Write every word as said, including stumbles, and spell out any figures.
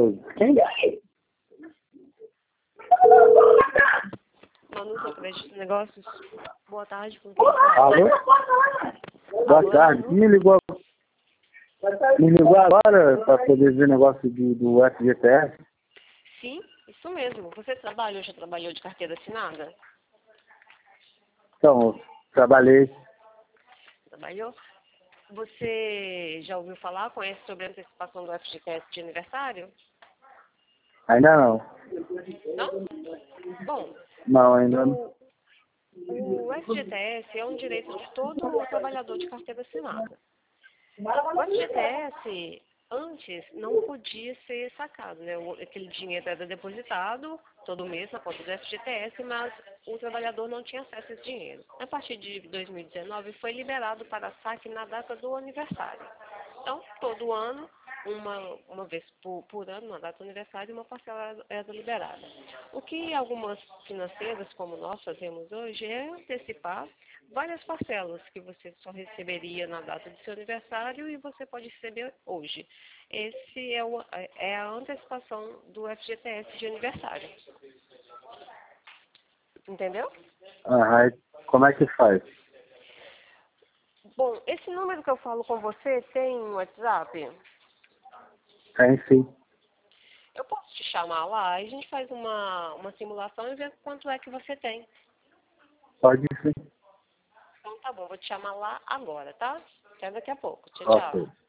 gostoso. Quem é? Manu, seu crédito de negócios. Boa tarde, com quem fala? Alô? Boa Alô, tarde. Manu? Me ligou, me ligou agora para poder ver o negócio do, do F G T S? Sim, isso mesmo. Você trabalhou, já trabalhou de carteira assinada? Então, eu trabalhei. Trabalhou? Você já ouviu falar, conhece sobre a antecipação do F G T S de aniversário? Ainda não. Não? Bom, Não, ainda não. o, o F G T S é um direito de todo trabalhador de carteira assinada. O F G T S, antes, não podia ser sacado, né? O- Aquele dinheiro era depositado todo mês na conta do F G T S, mas o trabalhador não tinha acesso a esse dinheiro. A partir de dois mil e dezenove, foi liberado para saque na data do aniversário. Então, todo ano, uma, uma vez por, por ano, na data do aniversário, uma parcela era liberada. O que algumas financeiras, como nós, fazemos hoje é antecipar várias parcelas que você só receberia na data do seu aniversário e você pode receber hoje. Esse é, o, é a antecipação do F G T S de aniversário. Entendeu? Ah, como é que faz? Bom, esse número que eu falo com você tem um WhatsApp? Tem sim. Eu posso te chamar lá e a gente faz uma, uma simulação e ver quanto é que você tem. Pode sim. Então tá bom, vou te chamar lá agora, tá? Até daqui a pouco. Tchau, Ok. tchau.